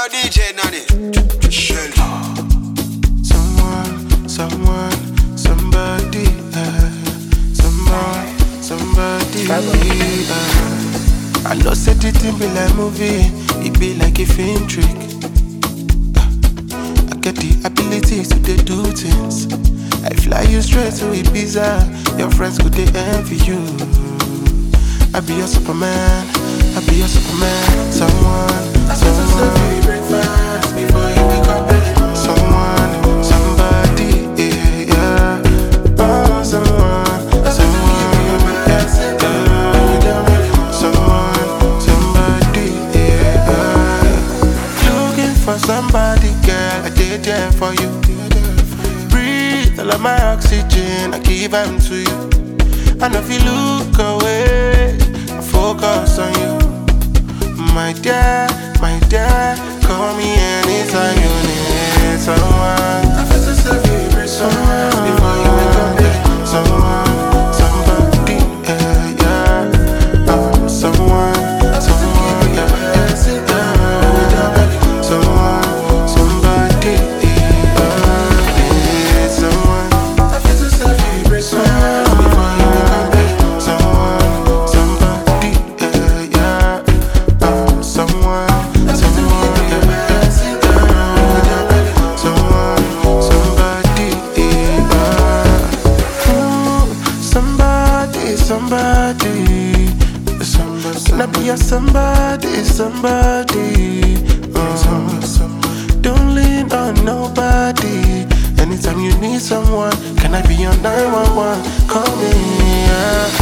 DJ Nani. Shelly. Somebody, somebody. I know said it be like movie, it be like a film trick. I get the ability to do things. I fly you straight to Ibiza, your friends could they envy you. I be your Superman, I be your Superman. Someone. Breakfast before you wake up. Somebody, yeah. Oh, someone, somebody, yeah. Looking for somebody, girl, I did there for you. Breathe all of my oxygen, I give them to you. And if you look away, I focus on you. My dear, call me anytime you need someone. I feel so sorry, someone before you wake up. Somebody, yeah. Oh, someone, yeah. Somebody, yeah. Someone. I feel so sorry, someone before you wake up. Somebody, yeah. Oh, someone. Can I be a somebody? Don't lean on nobody. Anytime you need someone, can I be your 911? Call me, yeah.